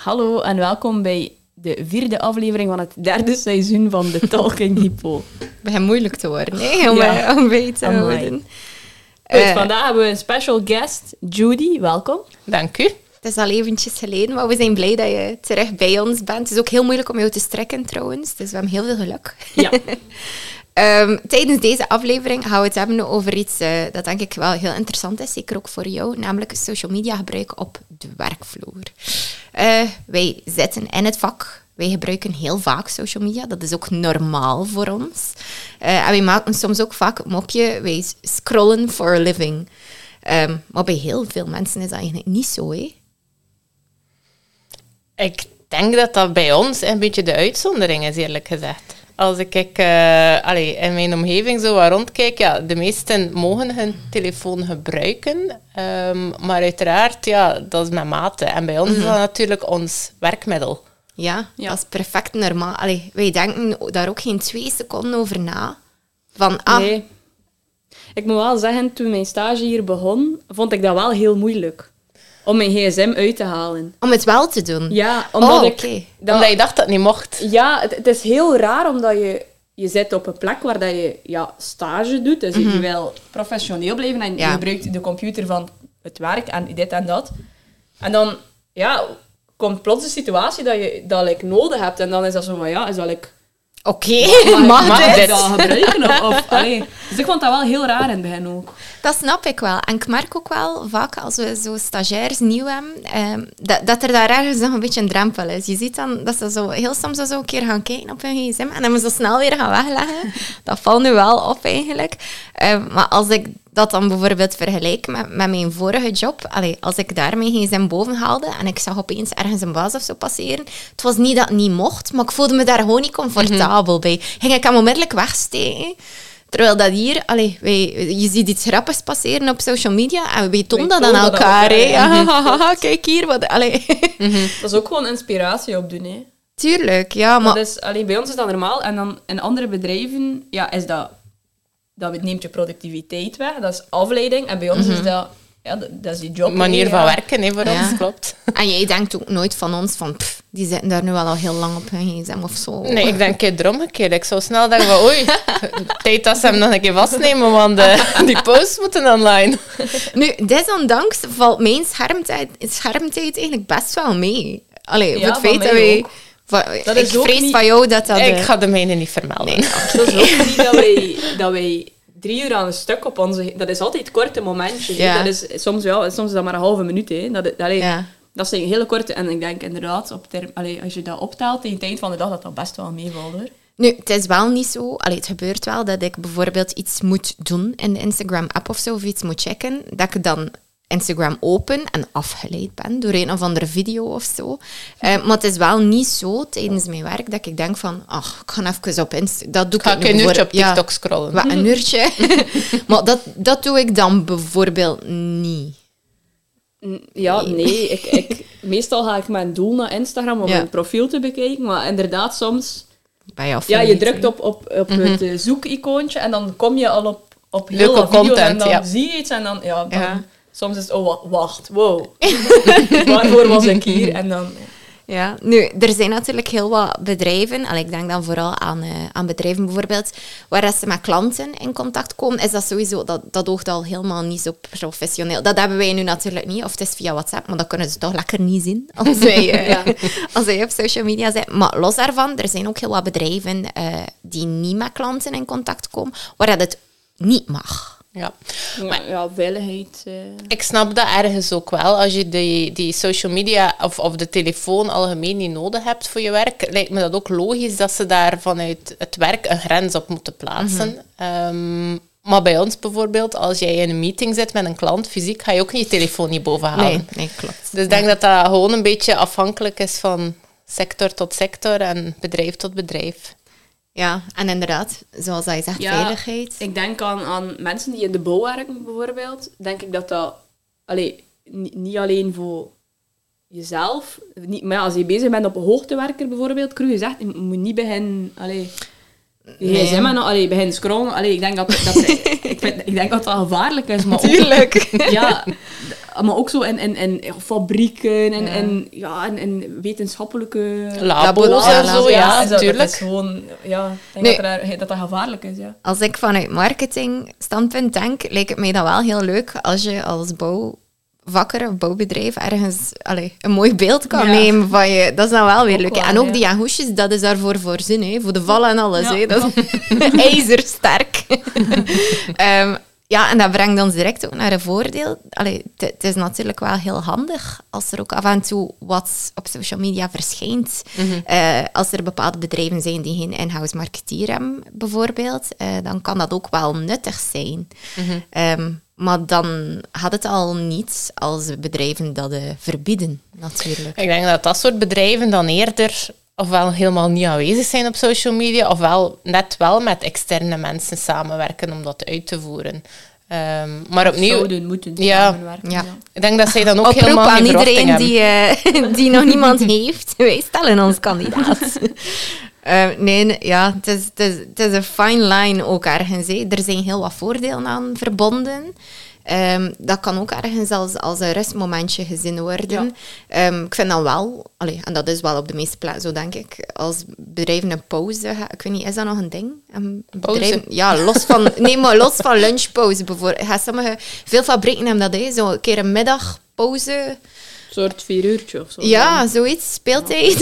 Hallo en welkom bij de 4e aflevering van het 3e seizoen van de Talking Hippo. Het begint moeilijk te worden, hè, om bij te houden. Goed, vandaag hebben we een special guest, Judy. Welkom. Dank u. Het is al eventjes geleden, maar we zijn blij dat je terug bij ons bent. Het is ook heel moeilijk om jou te strekken trouwens, dus we hebben heel veel geluk. Ja. Tijdens deze aflevering gaan we het hebben over iets dat denk ik wel heel interessant is, zeker ook voor jou, namelijk social media gebruik op de werkvloer. Wij zitten in het vak. Wij gebruiken heel vaak social media. Dat is ook normaal voor ons. En wij maken soms ook vaak een mopje. Wij scrollen for a living. Maar bij heel veel mensen is dat eigenlijk niet zo, hè? Ik denk dat dat bij ons een beetje de uitzondering is, eerlijk gezegd. Als ik in mijn omgeving zo wat rondkijk, ja, de meesten mogen hun telefoon gebruiken. Maar uiteraard, ja, dat is met mate. En bij ons is dat natuurlijk ons werkmiddel. Ja, dat is perfect normaal. Wij denken daar ook geen 2 seconden over na. Nee. Ik moet wel zeggen, toen mijn stage hier begon, vond ik dat wel heel moeilijk. Om mijn gsm uit te halen. Om het wel te doen? Ja, omdat omdat je dacht dat het niet mocht. Ja, het is heel raar, omdat je zit op een plek waar dat je stage doet. Dus je wil professioneel blijven en je gebruikt de computer van het werk en dit en dat. En dan komt plots de situatie dat je dat nodig hebt. En dan is dat zo van, is dat Oké, mag dit dat gebruiken? Dus ik vond dat wel heel raar in het begin ook. Dat snap ik wel. En ik merk ook wel vaak als we zo stagiairs nieuw hebben, dat er daar ergens nog een beetje een drempel is. Je ziet dan dat ze zo heel soms zo een keer gaan kijken op hun gsm en dan zo snel weer gaan wegleggen. Dat valt nu wel op eigenlijk. Maar als ik dat dan bijvoorbeeld vergelijk met mijn vorige job, als ik daar mijn gsm boven haalde en ik zag opeens ergens een baas of zo passeren, het was niet dat het niet mocht, maar ik voelde me daar gewoon niet comfortabel bij. Ging ik hem onmiddellijk wegsteken. Terwijl dat hier, je ziet iets grappigs passeren op social media en wij tonen dat aan elkaar. Kijk hier. Wat, Dat is ook gewoon inspiratie opdoen. Hè. Tuurlijk, ja. Maar... bij ons is dat normaal en dan in andere bedrijven is dat neemt je productiviteit weg. Dat is afleiding. En bij ons is dat is die job. Manier van werken voor ons, klopt. En jij denkt ook nooit van ons van, die zitten daar nu al heel lang op hun gsm of zo. Nee, ik denk erom gekeerd. Ik zou snel denken van, oei, tijd dat ze hem nog een keer vastnemen, want die posts moeten online. Nu, desondanks valt mijn schermtijd eigenlijk best wel mee. Voor het feit dat wij... Ik vrees niet... van jou dat... Ik ga de mijne niet vermelden. Nee, dat is ook niet dat wij 3 uur aan een stuk op onze... Dat is altijd korte momentjes. Ja. Dat is, soms is dat maar een halve minuut. Hè. Dat zijn hele korte... En ik denk inderdaad, als je dat optelt tegen het eind van de dag, dat best wel meevalt. Hoor. Nu, het is wel niet zo... het gebeurt wel dat ik bijvoorbeeld iets moet doen in de Instagram-app of zo, of iets moet checken, dat ik dan Instagram open en afgeleid ben door een of andere video of zo. Maar het is wel niet zo tijdens mijn werk dat ik denk van, ik ga even op Instagram. Dat doe ik een uurtje op TikTok scrollen. Wat, een uurtje? Maar dat doe ik dan bijvoorbeeld niet. Ja, nee. Meestal ga ik mijn doel naar Instagram om mijn profiel te bekijken, maar inderdaad soms... je drukt op het zoekicoontje en dan kom je al op heel veel video's en dan zie je iets en dan... Soms is het, wacht, wow. Waarvoor was ik hier? En dan... Ja, nu, er zijn natuurlijk heel wat bedrijven, ik denk dan vooral aan bedrijven bijvoorbeeld, waar ze met klanten in contact komen, is dat sowieso, dat oogt al helemaal niet zo professioneel. Dat hebben wij nu natuurlijk niet, of het is via WhatsApp, maar dat kunnen ze toch lekker niet zien als wij op social media zijn. Maar los daarvan, er zijn ook heel wat bedrijven die niet met klanten in contact komen, waar dat het niet mag. Ja, veiligheid. Ik snap dat ergens ook wel. Als je die social media of de telefoon algemeen niet nodig hebt voor je werk, lijkt me dat ook logisch dat ze daar vanuit het werk een grens op moeten plaatsen. Maar bij ons bijvoorbeeld, als jij in een meeting zit met een klant, fysiek, ga je ook niet je telefoon niet boven halen. Nee, klopt. Dus ik denk dat dat gewoon een beetje afhankelijk is van sector tot sector en bedrijf tot bedrijf. Ja, en inderdaad, zoals hij zegt, veiligheid. Ik denk aan mensen die in de bouw werken, bijvoorbeeld. Denk ik dat niet alleen voor jezelf... Maar als je bezig bent op een hoogtewerker, bijvoorbeeld, crew, je zegt, je moet niet beginnen... gsm en allee, begin scrollen. Allee, ik denk dat dat gevaarlijk is. Maar tuurlijk. Ook, ja, maar ook zo in fabrieken en wetenschappelijke labo's en zo, ja, natuurlijk. Dat is gewoon, ik denk dat gevaarlijk is. Ja. Als ik vanuit marketing standpunt denk, lijkt het mij dan wel heel leuk als je als bouwvakker of bouwbedrijf ergens een mooi beeld kan nemen van je. Dat is dan wel weer leuk. En ook die hoesjes, dat is daarvoor voorzien, hè, voor de vallen en alles. Hè. Dat is ijzersterk. Ja, en dat brengt ons direct ook naar een voordeel. Het is natuurlijk wel heel handig als er ook af en toe wat op social media verschijnt. Mm-hmm. Als er bepaalde bedrijven zijn die geen in-house marketeer hebben, bijvoorbeeld, dan kan dat ook wel nuttig zijn. Mm-hmm. Maar dan had het al niet als bedrijven dat verbieden, natuurlijk. Ik denk dat soort bedrijven dan eerder ofwel helemaal niet aanwezig zijn op social media, ofwel net wel met externe mensen samenwerken om dat uit te voeren. Maar opnieuw... Zouden moeten samenwerken. Ja. Ik denk dat zij dan ook oproep helemaal geen verwachting hebben. Die nog niemand heeft. Wij stellen ons kandidaat. Het is een fine line ook ergens. Hè. Er zijn heel wat voordelen aan verbonden. Dat kan ook ergens als een rustmomentje gezien worden. Ja. Ik vind dan wel, en dat is wel op de meeste plaatsen zo, denk ik, als bedrijven een pauze... Ik weet niet, is dat nog een ding? Pauze? Ja, los van lunchpauze bijvoorbeeld. Veel fabrieken hebben dat, zo een keer een middagpauze... Een soort 4 uurtje of zo. Ja, zoiets. Speeltijd.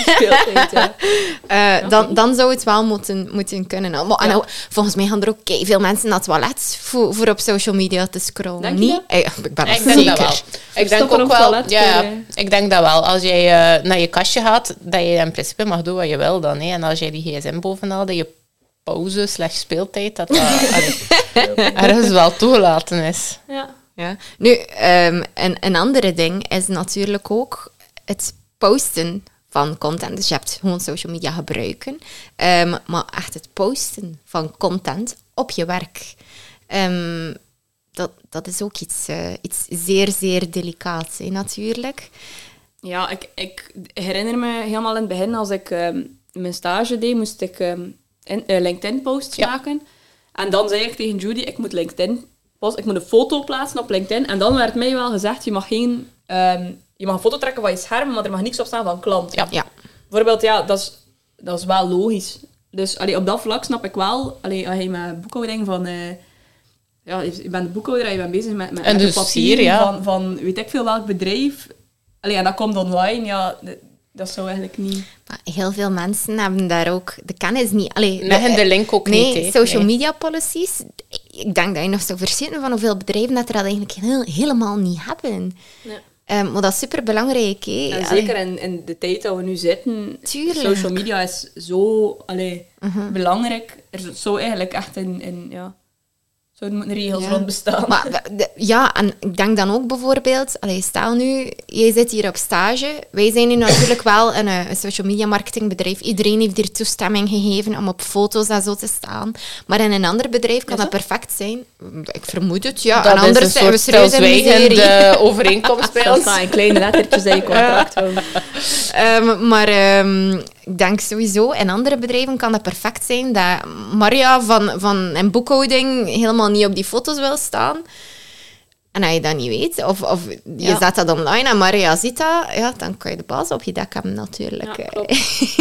Dan zou het wel moeten kunnen. Maar, en volgens mij gaan er ook veel mensen naar het toilet voor op social media te scrollen. Denk je dat? Ik ben dat zeker. Ik denk ook wel. Ik denk dat wel. Als jij naar je kastje gaat, dat je in principe mag doen wat je wil dan. Hè. En als jij die gsm bovenal, dat je pauze/speeltijd, dat ergens wel toegelaten is. Ja. Ja. Nu, een andere ding is natuurlijk ook het posten van content. Dus je hebt gewoon social media gebruiken, maar echt het posten van content op je werk. Dat is ook iets zeer, zeer delicaats, hè, natuurlijk. Ja, ik herinner me helemaal in het begin, als ik mijn stage deed, moest ik LinkedIn-posts maken. En dan zei ik tegen Judy, ik moet een foto plaatsen op LinkedIn. En dan werd mij wel gezegd, je mag een foto trekken van je scherm, maar er mag niks op staan van klant. Ja. Bijvoorbeeld, dat is wel logisch. Dus op dat vlak snap ik wel, als je met boekhouding van... je bent boekhouder en je bent bezig met de papier van weet ik veel welk bedrijf. En dat komt online, dat zou eigenlijk niet... Maar heel veel mensen hebben daar ook de kennis niet. Leggen de link ook niet. Nee, social media policies. Ik denk dat je nog zou verschillen van hoeveel bedrijven dat er dat eigenlijk helemaal niet hebben. Ja. Maar dat is superbelangrijk. Hè. Zeker in de tijd dat we nu zitten. Tuurlijk. Social media is zo belangrijk. Er zou eigenlijk echt zouden regels rond bestaan. Maar, en ik denk dan ook bijvoorbeeld... stel nu, jij zit hier op stage. Wij zijn nu natuurlijk wel een social media marketingbedrijf. Iedereen heeft hier toestemming gegeven om op foto's en zo te staan. Maar in een ander bedrijf kan dat perfect zijn. Ik vermoed het, ja. Dat en anders is een soort stilzwijgende overeenkomst bij ons. Dat staat in kleine lettertjes in je contract. Maar ik denk sowieso, in andere bedrijven kan dat perfect zijn dat Maria van een boekhouding helemaal niet op die foto's wil staan. En als je dat niet weet, of je zet dat online en Maria ziet dat, dan kan je de baas op je dak hebben natuurlijk. Ja, klopt.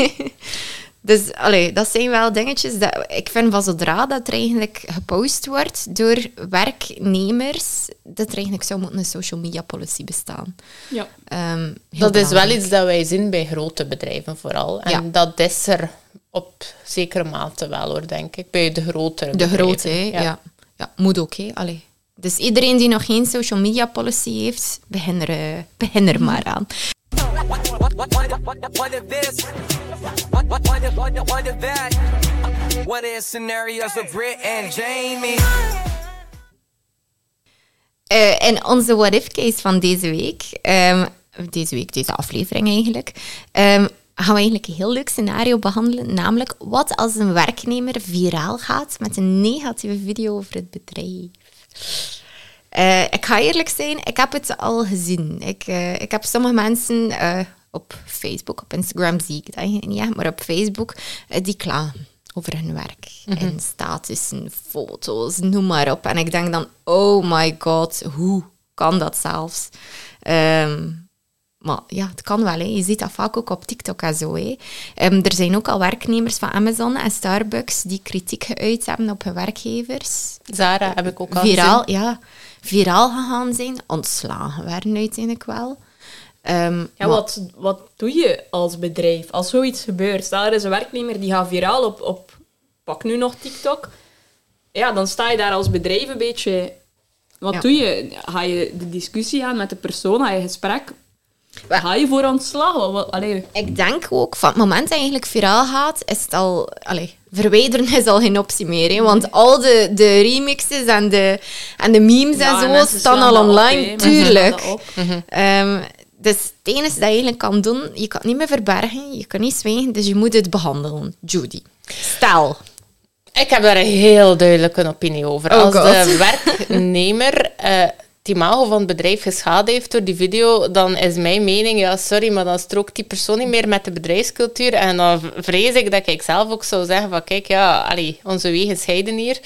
Dus dat zijn wel dingetjes dat ik vind van zodra dat er eigenlijk gepost wordt door werknemers, dat er eigenlijk zou moeten een social media policy bestaan. Ja. Dat is wel iets dat wij zien bij grote bedrijven vooral. En dat is er op zekere mate wel, hoor, denk ik. Bij de grotere bedrijven. De grote, ja. Ja, moet ook, hè. Dus iedereen die nog geen social media policy heeft, begin er maar aan. In onze What If case van deze week, deze aflevering eigenlijk, gaan we eigenlijk een heel leuk scenario behandelen, namelijk wat als een werknemer viraal gaat met een negatieve video over het bedrijf. Ik ga eerlijk zijn, ik heb het al gezien. Ik heb sommige mensen op Facebook, op Instagram zie ik het eigenlijk niet, maar op Facebook, die klagen. over hun werk. In statussen, foto's, noem maar op. En ik denk dan, oh my god, hoe kan dat zelfs? Maar ja, het kan wel. Hè. Je ziet dat vaak ook op TikTok en zo. Hè. Er zijn ook al werknemers van Amazon en Starbucks die kritiek geuit hebben op hun werkgevers. Zara heb ik ook al viraal, gezien. Ja, viraal gegaan zijn. Ontslagen werden uiteindelijk wel. Wat doe je als bedrijf? Als zoiets gebeurt, stel er is een werknemer die gaat viraal op pak nu nog TikTok. Ja, dan sta je daar als bedrijf een beetje... Wat doe je? Ga je de discussie aan met de persoon? Ga je gesprek? Ga je voor ontslag? Ik denk ook, van het moment dat je eigenlijk viraal gaat, is het al... verwijderen is al geen optie meer. Hè, want al de remixes en de memes en zo staan al online. Tuurlijk. Dus het enige dat je eigenlijk kan doen, je kan het niet meer verbergen, je kan niet zwijgen, dus je moet het behandelen. Judy, stel... Ik heb daar een heel duidelijke opinie over. Als de werknemer het imago van het bedrijf geschaad heeft door die video, dan is mijn mening, ja, sorry, maar dan strookt die persoon niet meer met de bedrijfscultuur. En dan vrees ik dat ik zelf ook zou zeggen van, kijk, ja, onze wegen scheiden hier.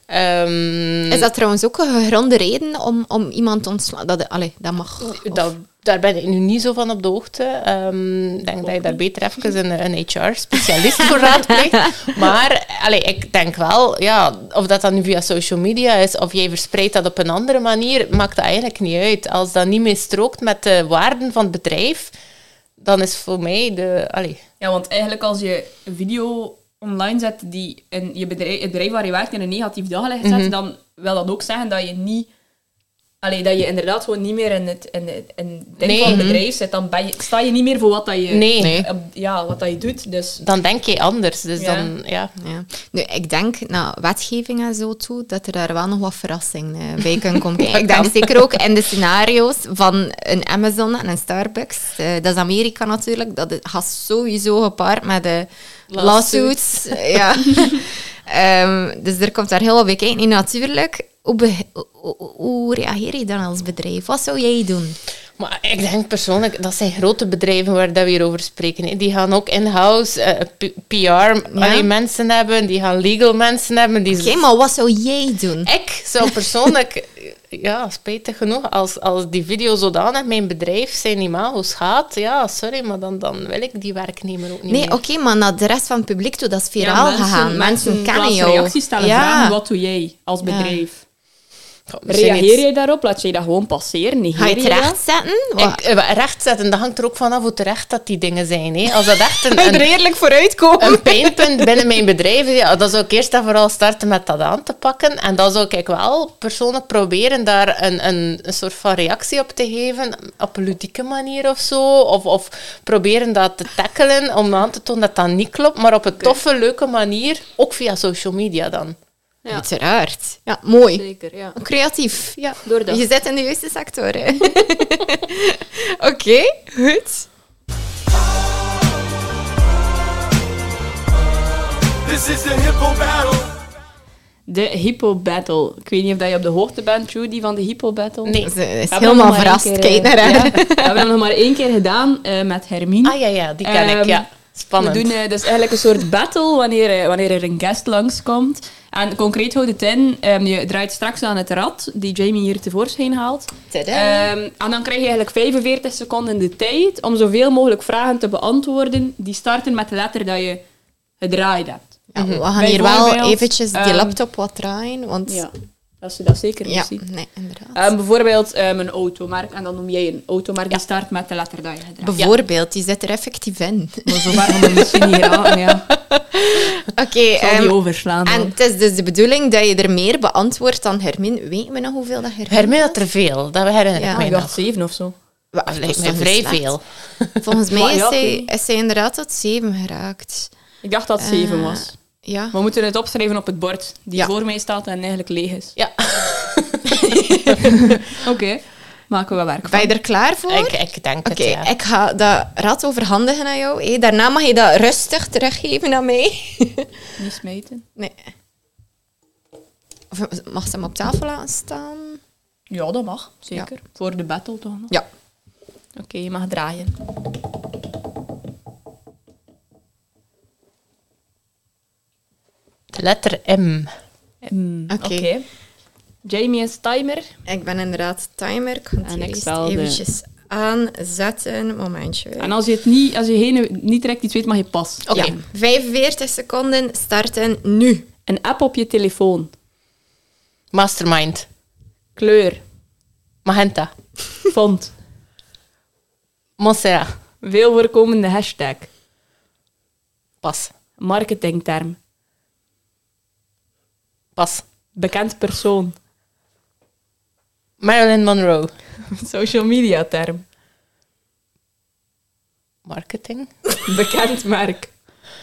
Is dat trouwens ook een gegronde reden om iemand te ontslaan? Dat mag. Daar ben ik nu niet zo van op de hoogte. Ik denk dat je daar beter even een HR-specialist voor raadpleegt. Maar ik denk wel, ja, of dat dan nu via social media is, of jij verspreidt dat op een andere manier, maakt dat eigenlijk niet uit. Als dat niet meer strookt met de waarden van het bedrijf, dan is voor mij Ja, want eigenlijk als je een video online zet die het bedrijf waar je werkt in een negatief daglicht zet, dan wil dat ook zeggen dat je niet... dat je inderdaad gewoon niet meer in het ding van het bedrijf zit. Dan sta je niet meer voor wat dat je, wat dat je doet. Dus. Dan denk je anders. Dus dan, ja. Nu, ik denk, wetgeving en zo toe, dat er daar wel nog wat verrassing bij kan komen. Ik denk zeker ook in de scenario's van een Amazon en een Starbucks. Dat is Amerika natuurlijk. Dat gaat sowieso gepaard met de lawsuits. Ja. Dus er komt daar heel wat bij kijken. En natuurlijk... Hoe reageer je dan als bedrijf? Wat zou jij doen? Maar ik denk persoonlijk, dat zijn grote bedrijven waar dat we hier over spreken. Hè. Die gaan ook in-house PR-mensen hebben, die gaan legal mensen hebben. Oké, maar wat zou jij doen? Ik zou persoonlijk, spijtig genoeg, als die video zodanig mijn bedrijf zijn imago schaadt, sorry, maar dan wil ik die werknemer ook niet meer. Nee, oké, maar naar de rest van het publiek toe, dat is viraal gegaan. Mensen kennen jou. Reacties stellen vragen, wat doe jij als bedrijf? Reageer je daarop? Laat je dat gewoon passeren? Ga je het rechtzetten? Rechtzetten, dat hangt er ook vanaf hoe terecht dat die dingen zijn. Hè. Als dat echt er eerlijk vooruit komen. Een pijnpunt binnen mijn bedrijf, dan zou ik eerst en vooral starten met dat aan te pakken. En dan zou ik wel persoonlijk proberen daar een soort van reactie op te geven, op een ludieke manier of zo. Of proberen dat te tackelen, om aan te tonen dat dat niet klopt, maar op een toffe, leuke manier, ook via social media dan. Ja. Uiteraard. Ja, mooi. Zeker, ja. Creatief. Ja. Doordat. Je zit in de juiste sector. Oké, goed. This is the Hippo Battle. De Hippo Battle. Ik weet niet of je op de hoogte bent, Judy, van de Hippo Battle. Nee, ze is helemaal verrast. Kijk naar haar. We hebben hem nog maar 1 keer gedaan met Hermine. Ja, die ken ik, ja. Spannend. We doen dus eigenlijk een soort battle wanneer er een guest langskomt. En concreet houdt het in, je draait straks aan het rad, die Jamie hier tevoorschijn haalt. En dan krijg je eigenlijk 45 seconden de tijd om zoveel mogelijk vragen te beantwoorden die starten met de letter dat je gedraaid hebt. Ja, we gaan hier wel eventjes die laptop wat draaien, want... Ja. Dat is zeker niet zien. Nee, inderdaad. Bijvoorbeeld een automerk. En dan noem jij een automerk die start met de letter dat je gedraaid. Bijvoorbeeld, die zit er effectief in. Maar zo ver gaan we misschien niet raken, ja. Oké. Zal die overslaan. En het is dus de bedoeling dat je er meer beantwoordt dan Hermine. Weten we nog hoeveel dat Hermine had er veel. Dat herinner ik mij nog. 7 of zo. Dat lijkt mij vrij veel. Volgens mij is zij inderdaad tot 7 geraakt. Ik dacht dat het 7 was. Ja. We moeten het opschrijven op het bord die voor mij staat en eigenlijk leeg is. Ja. Oké. Maken we werk van. Ben je er klaar voor? Ik denk het, ja. Ik ga dat rad overhandigen aan jou. Daarna mag je dat rustig teruggeven aan mij. Niet smijten. Nee. Of mag ze hem op tafel laten staan? Ja, dat mag. Zeker. Ja. Voor de battle toch nog? Ja. Oké, je mag draaien. Letter M. Oké. Jamie is timer. Ik ben inderdaad timer. Ik ga het eerst eventjes aanzetten. Momentje. En als je niet direct iets weet, mag je pas. Oké. Ja. 45 seconden starten nu. Een app op je telefoon. Mastermind. Kleur. Magenta. Font. Montserrat. Veel voorkomende hashtag. Pas. Marketingterm. Pas. Bekend persoon. Marilyn Monroe. Social media term. Marketing. Bekend merk.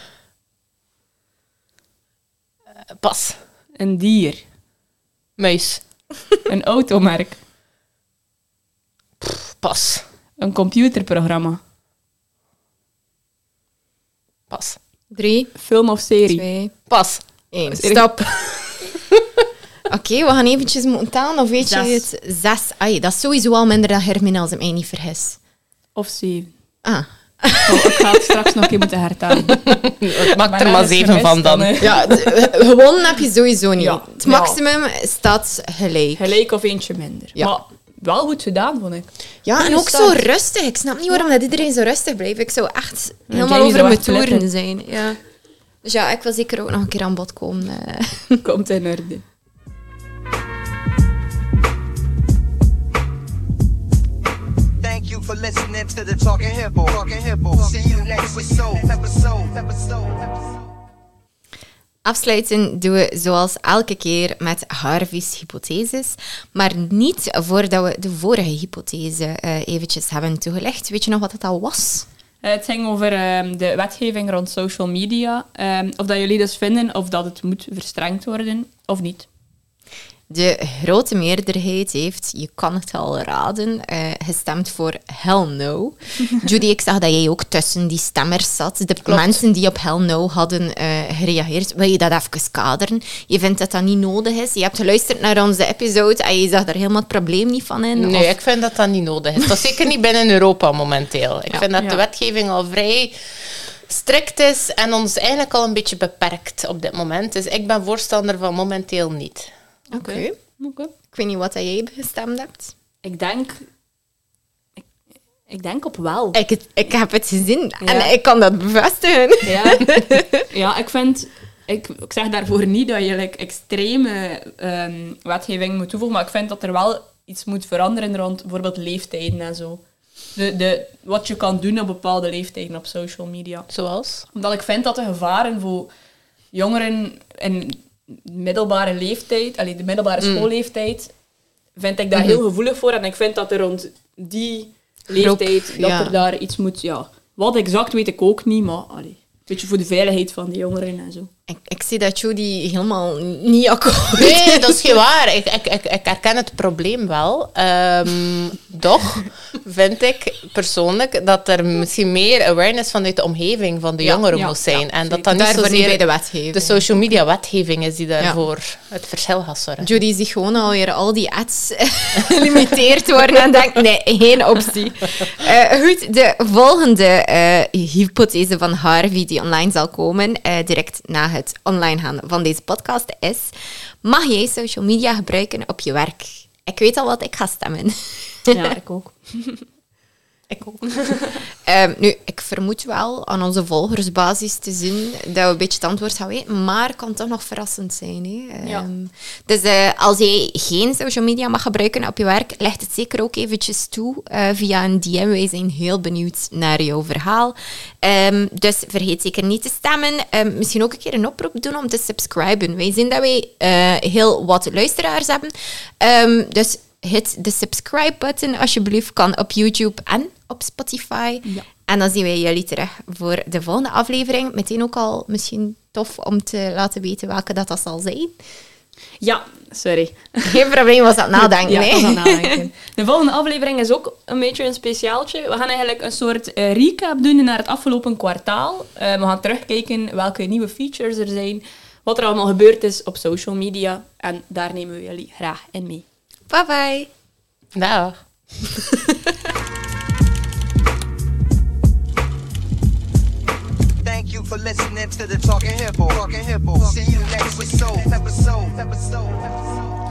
Pas. Een dier. Muis. Een automerk. Pas. Een computerprogramma. Pas. 3. Film of serie. 2. Pas. 1. Stop. Oké, we gaan eventjes moeten tellen. Of weet je het? 6. Ai, dat is sowieso al minder dan Hermine, als ik mij niet vergis. Of 7. Ah. Ik ga het straks nog een keer moeten hertalen. Ik maak er maar 7 van dan. Ja, gewonnen heb je sowieso niet. Ja. Het maximum staat gelijk. Gelijk of eentje minder. Ja. Maar wel goed gedaan, vond ik. Ja, en ook zo rustig. Ik snap niet waarom dat iedereen zo rustig blijft. Ik zou echt helemaal over mijn toeren zijn. Ja. Dus ja, ik wil zeker ook nog een keer aan bod komen. Komt in orde. Thank you for listening to the Talking Hippo. See you next episode. Afsluiten doen we zoals elke keer met Harvey's hypotheses, maar niet voordat we de vorige hypothese eventjes hebben toegelicht. Weet je nog wat dat al was? Het ging over de wetgeving rond social media. Of dat jullie dus vinden of dat het moet verstrengd worden of niet. De grote meerderheid heeft, je kan het al raden, gestemd voor hell no. Judy, ik zag dat jij ook tussen die stemmers zat. De mensen die op hell no hadden gereageerd. Wil je dat even kaderen? Je vindt dat dat niet nodig is? Je hebt geluisterd naar onze episode en je zag daar helemaal het probleem niet van in? Nee, ik vind dat dat niet nodig is. Dat is zeker niet binnen Europa momenteel. Ik vind dat de wetgeving al vrij strikt is en ons eigenlijk al een beetje beperkt op dit moment. Dus ik ben voorstander van momenteel niet. Oké. Ik weet niet wat jij gestemd hebt. Ik denk op wel. Ik heb het gezien en ik kan dat bevestigen. Ja, ik zeg daarvoor niet dat je extreme wetgeving moet toevoegen, maar ik vind dat er wel iets moet veranderen rond bijvoorbeeld leeftijden en zo. Wat je kan doen op bepaalde leeftijden op social media. Zoals? Omdat ik vind dat de gevaren voor jongeren in middelbare leeftijd, de middelbare schoolleeftijd, vind ik daar heel gevoelig voor. En ik vind dat er rond die leeftijd, er daar iets moet... Ja, wat exact weet ik ook niet, maar een beetje voor de veiligheid van de jongeren en zo. Ik zie dat Judy helemaal niet akkoord. Nee, dat is geen waar. Ik herken het probleem wel. Doch vind ik persoonlijk dat er misschien meer awareness vanuit de omgeving van de jongeren moet zijn. En dat niet zozeer bij de wetgeving. De social media wetgeving is die daarvoor het verschil gaat zorgen. Judy ziet gewoon alweer al die ads gelimiteerd worden en denkt, nee, geen optie. Goed, de volgende hypothese van Harvey die online zal komen, direct na het online gaan van deze podcast is: mag jij social media gebruiken op je werk? Ik weet al wat ik ga stemmen. Ja, ik ook. Ik ook. Nu, ik vermoed wel aan onze volgersbasis te zien dat we een beetje het antwoord gaan weten, maar het kan toch nog verrassend zijn. Hè? Dus als jij geen social media mag gebruiken op je werk, leg het zeker ook eventjes toe via een DM. Wij zijn heel benieuwd naar jouw verhaal. Dus vergeet zeker niet te stemmen. Misschien ook een keer een oproep doen om te subscriben. Wij zien dat wij heel wat luisteraars hebben. Dus hit de subscribe-button alsjeblieft, kan op YouTube en op Spotify. Ja. En dan zien wij jullie terug voor de volgende aflevering. Meteen ook al misschien tof om te laten weten welke dat zal zijn. Ja, sorry. Geen probleem, was dat nadenken. Ja, was dat nadenken. De volgende aflevering is ook een beetje een speciaaltje. We gaan eigenlijk een soort recap doen naar het afgelopen kwartaal. We gaan terugkijken welke nieuwe features er zijn, wat er allemaal gebeurd is op social media. En daar nemen we jullie graag in mee. Bye bye. Dag. Thank you for listening. listening to the Talking Hippo. See you next episode.